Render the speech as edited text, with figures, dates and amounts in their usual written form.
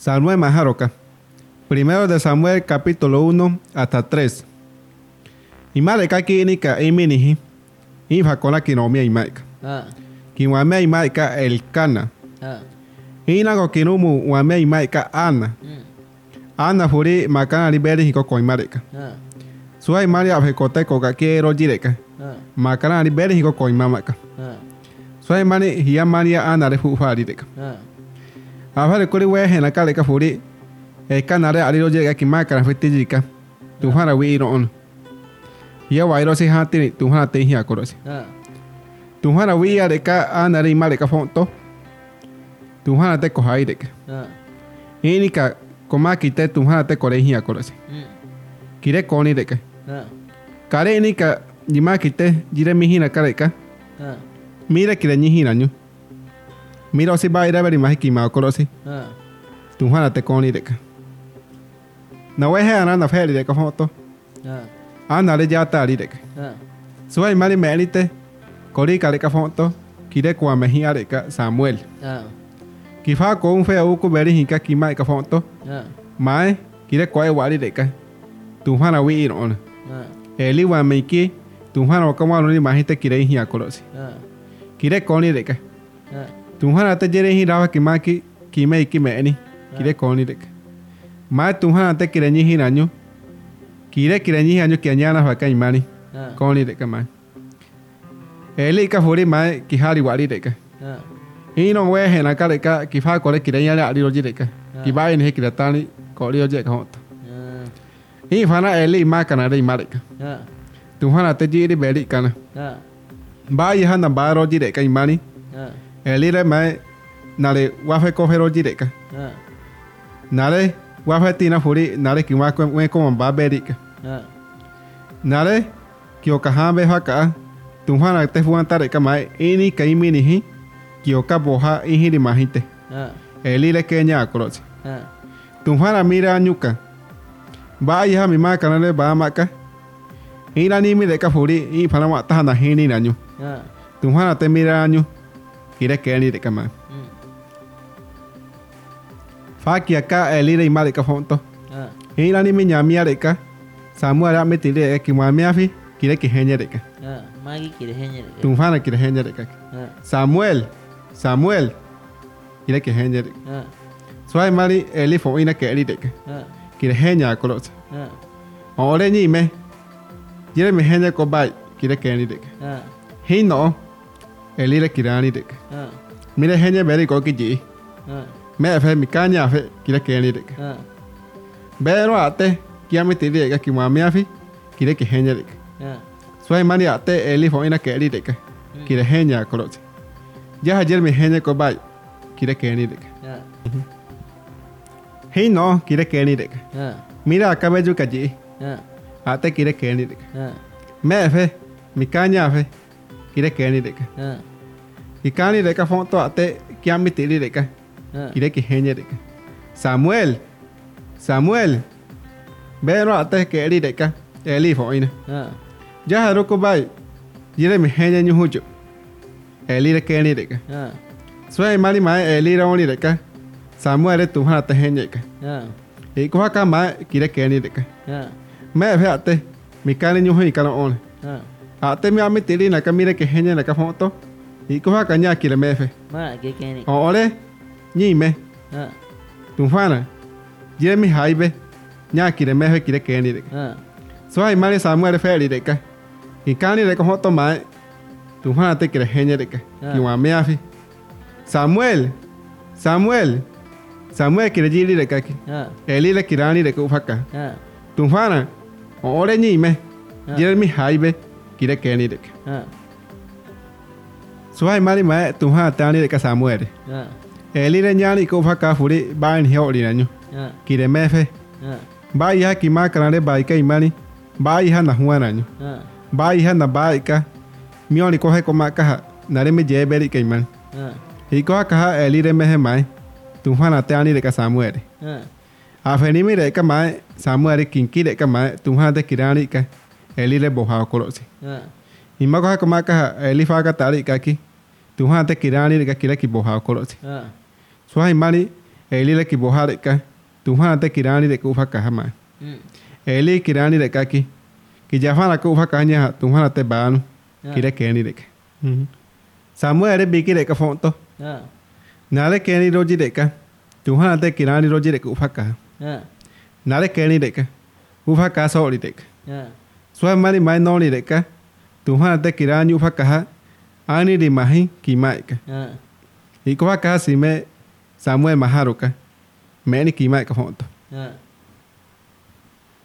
Samuel Majaroca. Primero de Samuel, capítulo 1 hasta 3. Imareka kinika iminihi. Infakona kinomia imaika. Kiwamea imaika Elcana. Inago kinumu wamea imaika Ana. Ana furi makana liberi hiko koimareka. Suai maria afekote koka quiero jireka. Makana liberi hiko koimamaka. Suai mani hiya maria Ana de fufarireka. Afare kuri wehe na kaleka furi. Elcana de aliro jireka kimakana fetijika. Tuhara wiro on. Hiya wairo si hatini tuhara te hiya korosi. Tuhara wia deka Ana de imareka fonto. Tuhara te kohaireka. Inika komaki te tuhara te korehia korosi. Kire koni deka. Kare inika jimaki te jire mihina kareka. Mira kire nyihina nyu. Mira osi ba ira beri mahiki ma korosi. Tuhara te koni deka. Na wehe ana feri deka foto. Ana le jata ali deka. Suai mari melite kori kareka foto. Kire kwa mehia deka Samuel. Kifa ko un feo uku beri hinka kima ka fonto. Mai kire kwa wali deka. Tuhana wi on. Eli wa meiki tuhana kama no ni mahite kire hia korosi. Kire koni deka. Tuhana te jere hi rawa kimaki kime ikimeni. Kire koni deka. Mai tuhana te kire nyi hinanyu. Kire nyi hanyu kianyana faka imani. Koni deka mai. Eli ka furi mai kihari wali deka. Ino wehe na kareka kifa kore kirenya ali rojireka. Kibai ni kiratani kori ojeka honto. Hi fana eli makana de imareka. Tuhana te jiri beri kana. Bai hana ba rojireka imani. Eli re mai nare wafe kofe rojireka. Nare wafe tina furi nare kiwa we como ba berika. Nare kiokahambe haka. Tuhana te fuantareka mai ini kaimini hi. Kioka boha ihiri mahite. Elile kenya korosi. Tuhana mira nyuka. Ba iha mi makana le ba maka. Ina ni mi deka furi I pana wa tahana hini nanyu. Tuhana te mira nyu. Kire keni deka ma. Faki aka elile ima deka fonto. Ina ni mi nyamia deka. Samuel a metile ki mamiafi kire ki henya deka. Magi kire henya deka. Tuhana kire henya deka. Samuel. Kire ke henya. Suai mari eli fo ina ke eli deka. Kire henya kolos. Ore ni me. Jire me henya ko bai kire ke eli deka. Hino eli le kirani deka. Mire henya beri ko kiji. Me fe mi kanya fe kire ke eli deka. Bero ate kia me tiri deka ki mami afi kire ke henya deka. Suai mari ate eli fo ina ke eli deka. Kire henya kolos. Ya ayer me henya ko bai kire keni deka. Hey no kire keni deka. Mira acá me yo kaji. Ate kire keni deka. Me fe mi kanya fe kire keni deka. Ikani deka fonto ate kia mi tiri deka. Kire ki henya deka. Samuel. Bero ate keri deka. Eli fo ina. Ya haro ko bai. Jire me henya nyuhujo. Eli re keni deka. Suai mari mai eli ra oni deka. Samuel re tuhana te henyeka. Iko haka mai kire keni deka. Me fe ate mi kani nyuhu ikana on. Ate mi ami tiri na kamire ke henya na ka foto. Iko haka nya kire me fe. Ma ke keni. Ore ni me. Tuhana. Jire mi haibe. Nya kire me fe kire keni deka. Suai mari Samuel fe eli deka. Ikani deka foto mai. Tuhana te kire henya deka. Kiwa meafi. Samuel kire jiri deka ki. Eli le kirani deka ufaka. Tuhana. Ore ni me. Jire mi haibe. Kire keni deka. Suai mari mai tuhana tani deka Samuel. Eli le nyani ko ufaka furi bain hiori nanyu. Kire mefe. Ba iha kima kanare baika imani. Ba iha na huwa nanyu. Ba iha na baika. Mioni kohe komaka nare me jeberi kaiman. Hiko kaha eli re mehe mai. Tuhana te ani deka Samuel. Afeni mi deka mai Samuel kinki deka mai tuhana te kirani ka eli re boha kolosi. Ima kohe komaka eli faga tari kaki. Tuhana te kirani deka kira ki boha kolosi. Suai mani Eli le kibohare ka. Tuhan te kirani de kufa kahama. Eli kirani de kaki. Ki jafana kufa kanya Tuhan te banu. Kire keni de. Samuel de biki de ka fonto. Nale keni roji de ka. Tuhan te kirani roji de kufa ka. Nale keni de ka. Ufa ka soli de ka. Suai mani mai noli de ka. Tuhan te kirani ufa ka. Ani di mahi ki mai ka. Ikufa ka si me Samuel maharuka. Meni ki mai ka fonto.